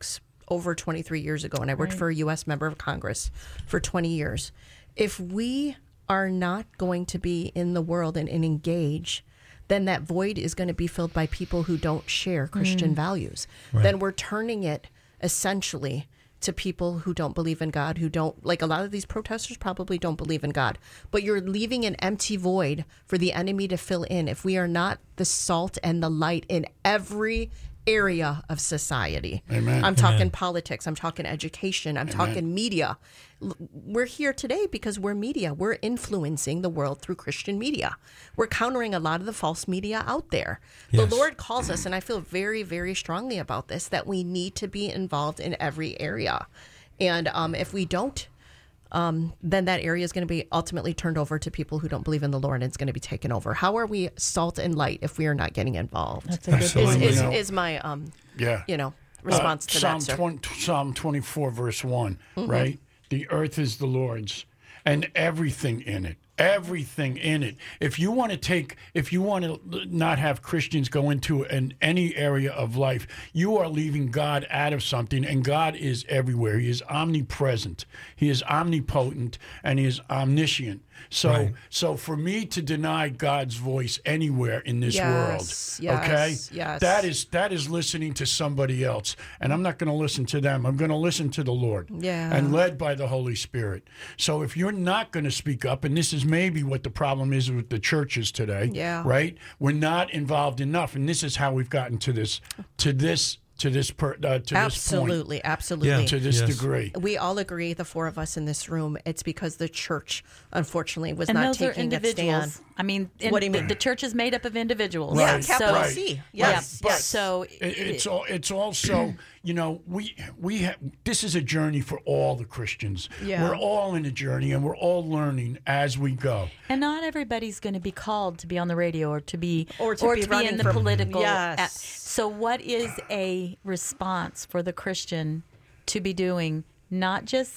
over 23 years ago, and I worked for a U.S. member of Congress for 20 years. If we are not going to be in the world and engage, then that void is going to be filled by people who don't share Christian values. Right. Then we're turning it essentially to people who don't believe in God, who don't, like a lot of these protesters probably don't believe in God, but you're leaving an empty void for the enemy to fill in if we are not the salt and the light in every area of society. Amen. I'm talking politics, I'm talking education, I'm talking media. We're here today because we're media. We're influencing the world through Christian media. We're countering a lot of the false media out there. Yes. The Lord calls us, and I feel very, very strongly about this, that we need to be involved in every area. And if we don't, then that area is going to be ultimately turned over to people who don't believe in the Lord, and it's going to be taken over. How are we salt and light if we are not getting involved? That's a good Absolutely. Is my Yeah. response to Psalm that, sir. Psalm 24, verse 1, right? The earth is the Lord's and everything in it. Everything in it. If you want to not have Christians go into any area of life, you are leaving God out of something, and God is everywhere. He is omnipresent. He is omnipotent, and He is omniscient. So for me to deny God's voice anywhere in this world, okay, that is listening to somebody else, and I'm not going to listen to them. I'm going to listen to the Lord, and led by the Holy Spirit. So if you're not going to speak up, and this is maybe what the problem is with the churches today, right? We're not involved enough, and this is how we've gotten to this Absolutely, point. absolutely. To this degree. We all agree, the four of us in this room, it's because the church, unfortunately, was And not those are taking a stand. individuals. I mean, What do you mean? The church is made up of individuals. Yeah, Right. capital Right. C. Yeah. Yes. But So it's also, we have, this is a journey for all the Christians. Yeah. We're all in a journey, and we're all learning as we go. And not everybody's going to be called to be on the radio or to be be running in the for- political. Yes. So what is a response for the Christian to be doing? Not just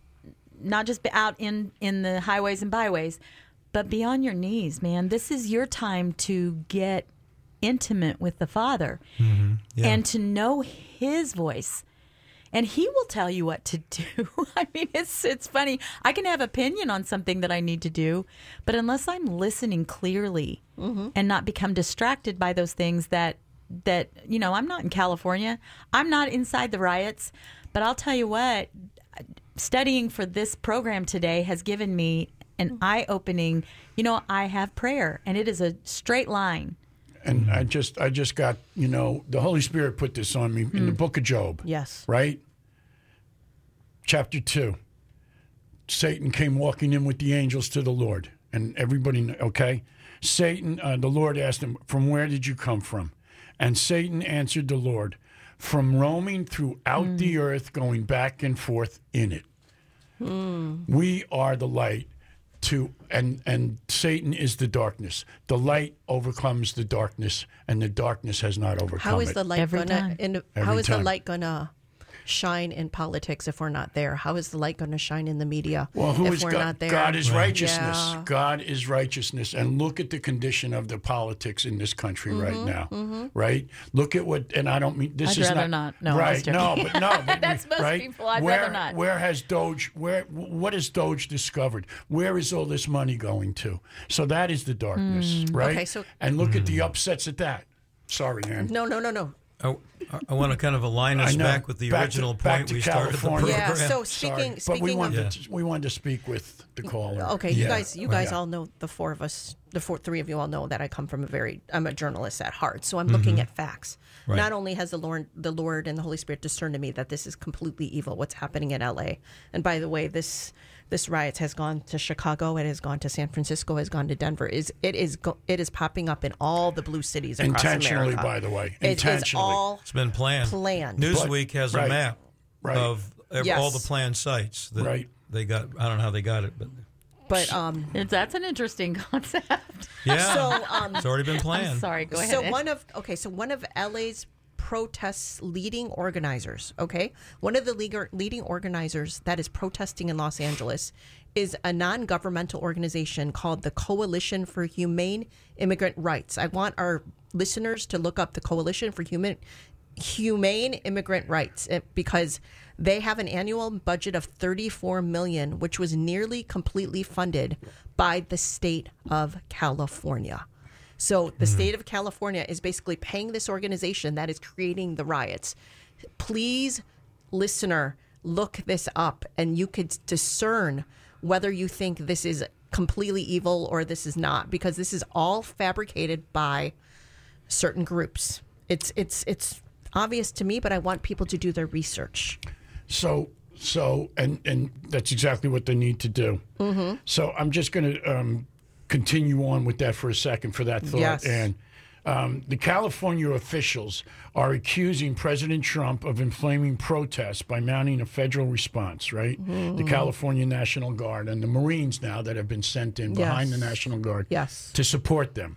be out in the highways and byways, but be on your knees, man. This is your time to get intimate with the Father and to know His voice. And He will tell you what to do. I mean, it's funny. I can have opinion on something that I need to do, but unless I'm listening clearly and not become distracted by those things that I'm not in California. I'm not inside the riots. But I'll tell you what, studying for this program today has given me an eye-opening, I have prayer, and it is a straight line. And I just got, the Holy Spirit put this on me in the book of Job. Yes. Right? Chapter 2. Satan came walking in with the angels to the Lord. And everybody, okay? Satan, the Lord asked him, "From where did you come from?" And Satan answered the Lord, "From roaming throughout the earth, going back and forth in it." We are the light. And Satan is the darkness. The light overcomes the darkness, and the darkness has not overcome How is it. the light Every gonna? time. How is the time. light gonna shine in politics if we're not there? How is the light gonna shine in the media Well, who if is we're God? not there? God is righteousness. Yeah. God is righteousness. And look at the condition of the politics in this country right now. Right? Look at what, and I don't mean this I'd is rather not. No, I was right. No, joking. but That's most right? people. I'd where, rather not. Where has Doge? What has Doge discovered? Where is all this money going to? So that is the darkness, right? Okay, so- and look at the upsets at that. Sorry, Ann. No. I want to kind of align us I know. back with the Back original to- back point to we started the California. program. Yeah. So Sorry. speaking But we of wanted to speak with the caller. Okay, Yeah. you guys Yeah. all know, the four of us, three of you all know that I come from I'm a journalist at heart. So I'm looking at facts. Right. Not only has the Lord and the Holy Spirit discerned to me that this is completely evil, what's happening in LA. And by the way, this riot has gone to Chicago, it has gone to San Francisco, has gone to Denver. It is popping up in all the blue cities across Intentionally, America. by the way. It is Intentionally. all It's been planned. Newsweek has a Right. map Right. of Yes. all the planned sites that Right. they got. I don't know how they got it, but but That's an interesting concept. yeah, So, it's already been planned. I'm sorry. Go ahead. So Ed. one of LA's protests leading organizers, one of the leading organizers that is protesting in Los Angeles is a non-governmental organization called the Coalition for Humane Immigrant Rights. I want our listeners to look up the Coalition for humane immigrant rights, because they have an annual budget of $34 million, which was nearly completely funded by the state of California. So the state of California is basically paying this organization that is creating the riots. Please, listener, look this up, and you could discern whether you think this is completely evil or this is not, because this is all fabricated by certain groups. It's obvious to me, but I want people to do their research. So and that's exactly what they need to do. Mm-hmm. So I'm just going to continue on with that for a second, for that thought. Yes. And the California officials are accusing President Trump of inflaming protests by mounting a federal response, right? Mm-hmm. The California National Guard and the Marines now that have been sent in behind the National Guard to support them.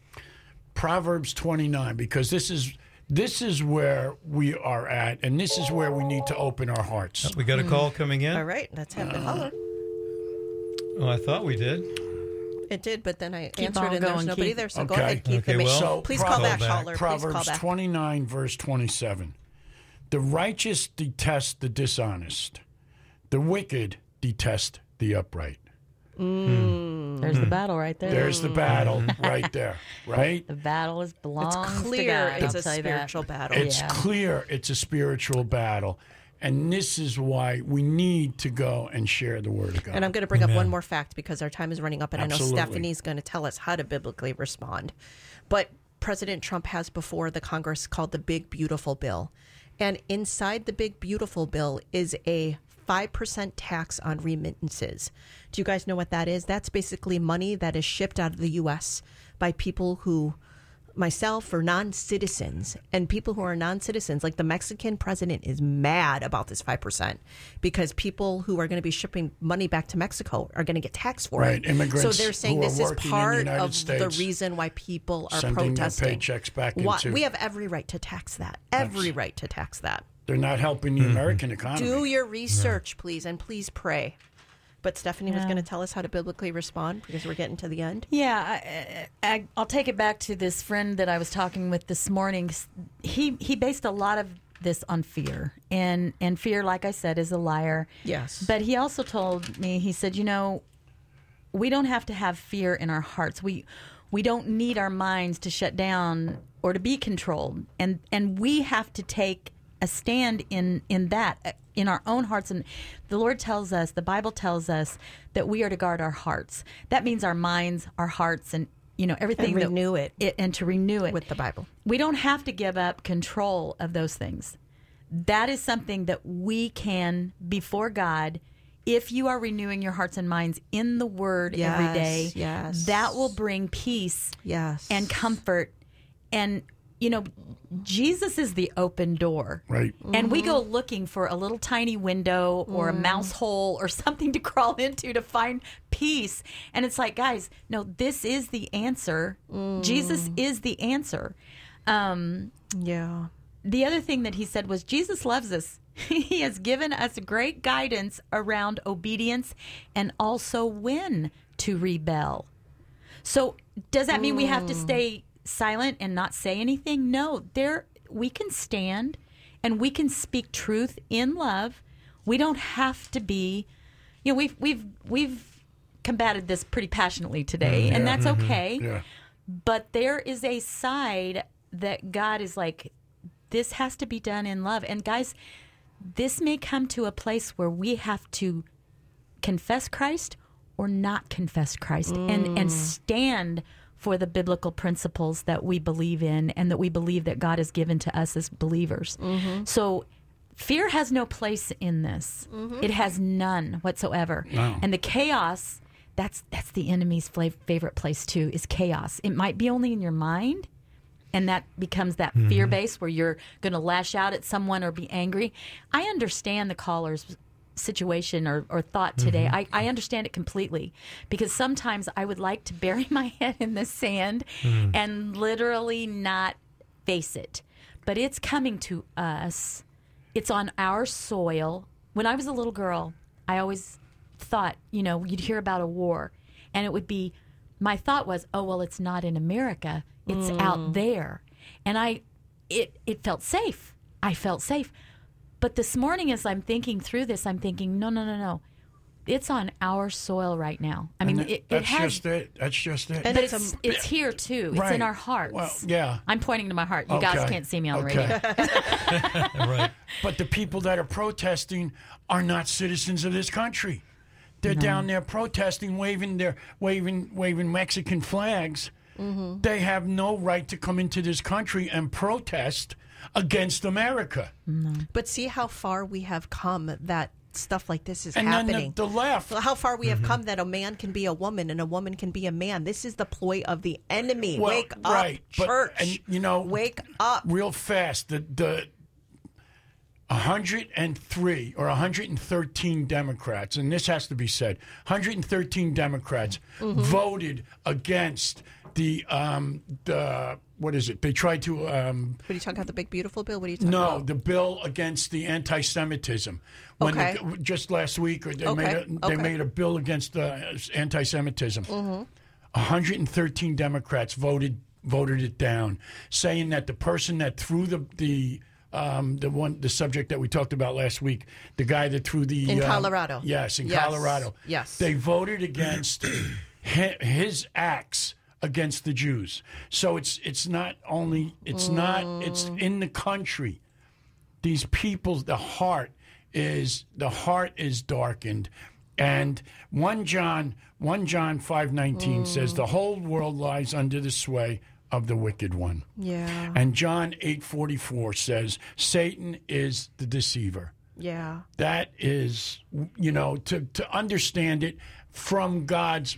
Proverbs 29, because this is where we are at, and this is where we need to open our hearts. We got a call coming in? All right, let's have the caller. Oh, I thought we did. It did, but then I Keep answered on and there's going, nobody Keith. there, so Okay. go ahead, Keith. Okay, well, So please call back, back. caller. Please call Proverbs back. 29, verse 27. The righteous detest the dishonest. The wicked detest the upright. There's the battle right there. There's the battle right there, right? The battle belongs It's to clear God, it's I'll a tell you that. spiritual battle. It's clear it's a spiritual battle. And this is why we need to go and share the word of God. And I'm going to bring up one more fact because our time is running up, and Absolutely. I know Stephanie's going to tell us how to biblically respond. But President Trump has before the Congress called the Big Beautiful Bill. And inside the Big Beautiful Bill is a 5% tax on remittances. Do you guys know what that is? That's basically money that is shipped out of the U.S. by people who, myself, are non-citizens. And people who are non-citizens, like the Mexican president is mad about this 5% because people who are going to be shipping money back to Mexico are going to get taxed for Right, it. immigrants So they're saying who are this is working in the part United of the States, reason why people are sending their protesting. paychecks back Why- into- We have every right to tax that. Every right to tax that. They're not helping the American economy. Do your research, please, and please pray. But Stephanie was going to tell us how to biblically respond because we're getting to the end. Yeah, I'll take it back to this friend that I was talking with this morning. He based a lot of this on fear, and fear, like I said, is a liar. Yes. But he also told me, he said, we don't have to have fear in our hearts. We don't need our minds to shut down or to be controlled, and we have to take a stand in that, in our own hearts. And the Lord tells us, the Bible tells us that we are to guard our hearts. That means our minds, our hearts, and everything. And renew it. And to renew it With the Bible. We don't have to give up control of those things. That is something that we can, before God, if you are renewing your hearts and minds in the Word every day, yes. that will bring peace Yes. and comfort. And Jesus is the open door. Right. And we go looking for a little tiny window or a mouse hole or something to crawl into to find peace. And it's like, guys, no, this is the answer. Jesus is the answer. Yeah. The other thing that he said was Jesus loves us. He has given us great guidance around obedience and also when to rebel. So does that mean we have to stay silent and not say anything? No, we can stand and we can speak truth in love. We don't have to be, we've combated this pretty passionately today, and that's okay. Yeah. But there is a side that God is like, this has to be done in love. And guys, this may come to a place where we have to confess Christ or not confess Christ and stand for the biblical principles that we believe in and that we believe that God has given to us as believers. So fear has no place in this. It has none whatsoever. No. And the chaos, that's the enemy's favorite place too, is chaos. It might be only in your mind, and that becomes that fear base where you're going to lash out at someone or be angry. I understand the caller's situation or thought today. I understand it completely, because sometimes I would like to bury my head in the sand and literally not face it. But it's coming to us. It's on our soil. When I was a little girl, I always thought, you'd hear about a war, and it would be, my thought was, oh, well, it's not in America. It's out there. And I it felt safe. I felt safe. But this morning, as I'm thinking through this, I'm thinking, no. It's on our soil right now. I mean, that's has, just it. That's just it. But it's here too. It's in our hearts. Well, yeah. I'm pointing to my heart. You guys can't see me on the radio. Right. But the people that are protesting are not citizens of this country. They're down there protesting, waving Mexican flags. Mm-hmm. They have no right to come into this country and protest against America. Mm-hmm. But see how far we have come that stuff like this is and happening. And then the left. How far we have come that a man can be a woman and a woman can be a man. This is the ploy of the enemy. Well, wake up, church. Wake up. Real fast. The 103 or 113 Democrats, and this has to be said, 113 Democrats voted against the what is it? They tried to. What are you talking about? The big beautiful bill? What are you talking about? No, the bill against the anti-Semitism. Just last week, or they made a bill against anti-Semitism. 113 Democrats voted it down, saying that the person that threw the subject that we talked about last week, the guy that threw the in Colorado. Yes, in Colorado. Yes, they voted against his acts against the Jews. So it's not only it's in the country. These people's the heart is darkened. And 1 John 5:19 says the whole world lies under the sway of the wicked one. Yeah. And John 8:44 says Satan is the deceiver. Yeah. That is, to understand it from God's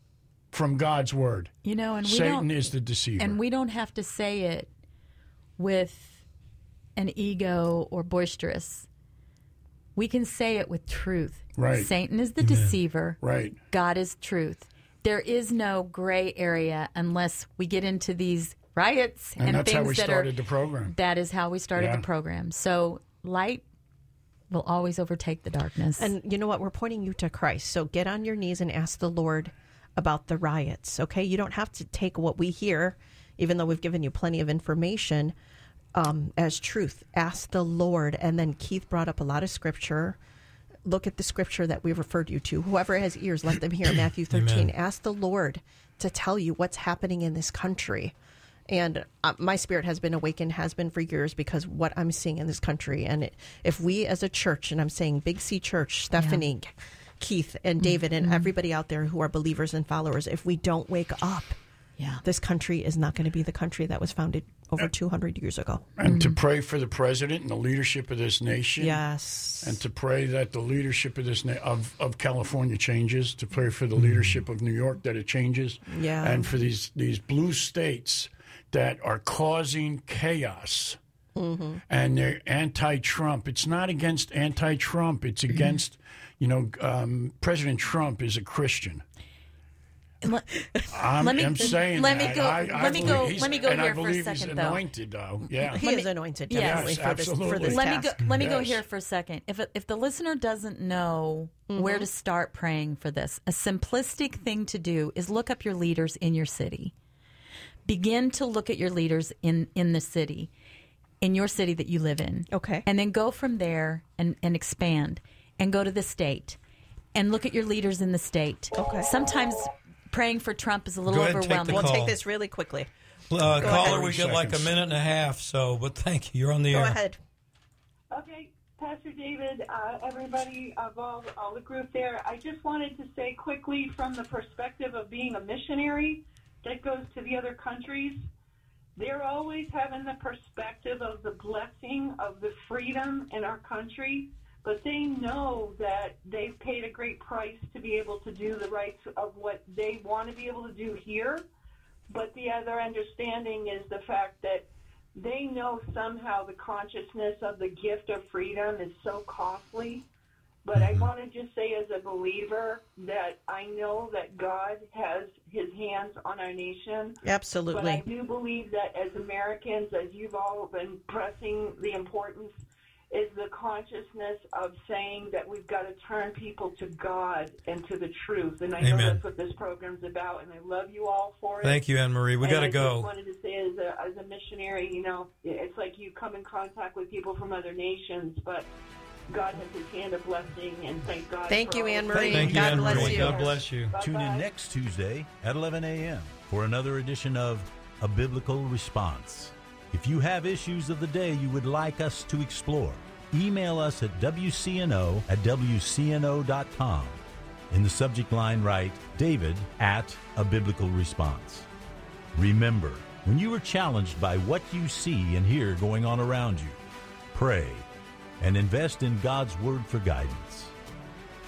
word. And Satan is the deceiver. And we don't have to say it with an ego or boisterous. We can say it with truth. Right. Satan is the deceiver. Right. God is truth. There is no gray area unless we get into these riots and that's things how we that started the program. That is how we started the program. So light will always overtake the darkness. And you know what? We're pointing you to Christ. So get on your knees and ask the Lord about the riots, okay? You don't have to take what we hear, even though we've given you plenty of information, as truth. Ask the Lord. And then Keith brought up a lot of scripture. Look at the scripture that we referred you to. Whoever has ears, let them hear. Matthew 13. Amen. Ask the Lord to tell you what's happening in this country. And my spirit has been awakened, has been for years, because what I'm seeing in this country. And if we as a church, and I'm saying Big C Church, Stephanie, Keith, and David, and everybody out there who are believers and followers, if we don't wake up, this country is not going to be the country that was founded over 200 years ago. And to pray for the president and the leadership of this nation. Yes. And to pray that the leadership of this of California changes. To pray for the leadership of New York that it changes. Yeah. And for these blue states that are causing chaos. And they're anti-Trump. It's not against anti-Trump. It's against, President Trump is a Christian. I'm saying let that. me go here for a second, he's anointed, though. Yeah, he is anointed, definitely, for this task. Let me go here for a second. If the listener doesn't know where to start praying for this, a simplistic thing to do is look up your leaders in your city. Begin to look at your leaders in the city, in your city that you live in. Okay. And then go from there and expand and go to the state and look at your leaders in the state. Okay. Sometimes praying for Trump is a little overwhelming. We'll take this really quickly. Caller, we get like a minute and a half, but thank you. You're on the air. Go ahead. Okay, Pastor David, everybody of all the group there, I just wanted to say quickly from the perspective of being a missionary that goes to the other countries, they're always having the perspective of the blessing of the freedom in our country, but they know that they've paid a great price to be able to do the rights of what they want to be able to do here. But the other understanding is the fact that they know somehow the consciousness of the gift of freedom is so costly. But I want to just say as a believer that I know that God has his hands on our nation. Absolutely. But I do believe that as Americans, as you've all been pressing the importance, is the consciousness of saying that we've got to turn people to God and to the truth. And I know Amen. that's what this program's about, and I love you all for it. Thank you, Anne-Marie. We got to I go. just wanted to say, as a missionary, you know, it's like you come in contact with people from other nations, but God has his hand of blessing, and thank God. Thank for you, all Anne of Marie. it. Thank you, God Anne-Marie. bless you. God bless you. Bye-bye. Tune in next Tuesday at 11 a.m. for another edition of A Biblical Response. If you have issues of the day you would like us to explore, email us at WCNO@WCNO.com. In the subject line, write David at A Biblical Response. Remember, when you are challenged by what you see and hear going on around you, pray and invest in God's Word for guidance.